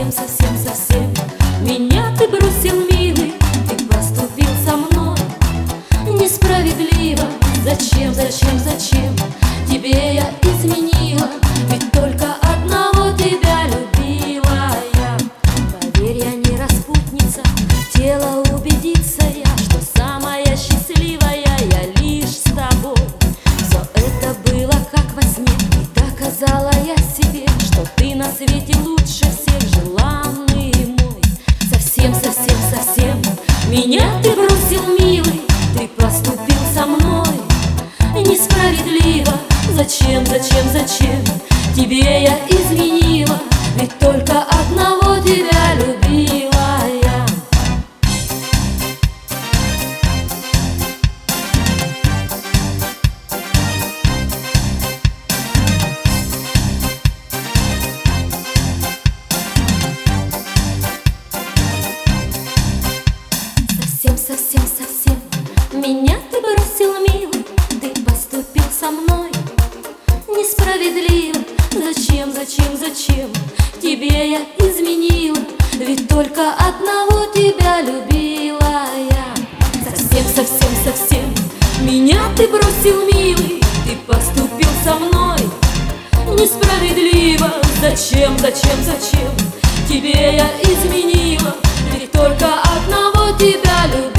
совсем, совсем, совсем меня ты бросил, милый, ты поступил со мной несправедливо. Зачем, зачем, зачем тебе я изменила? Ведь только одного тебя любила я. Поверь, я не распутница, тело убедиться я, что самая счастливая я лишь с тобой. Все это было как во сне, и доказала я себе, что ты на свете лучше всех, желанный мой. Совсем, совсем, совсем меня ты бросил, милый, ты поступил со мной несправедливо. Зачем, зачем, зачем тебе я изменила? Ведь только одного тебя любила я. Совсем, совсем, совсем меня ты бросил, милый, ты поступил со мной несправедливо. Зачем, зачем, зачем тебе я изменила? Ведь только одного тебя любила я. Совсем, совсем, совсем меня ты бросил, милый, ты поступил со мной несправедливо. Зачем, зачем, зачем тебе я изменила? Ведь только одного тебя любила.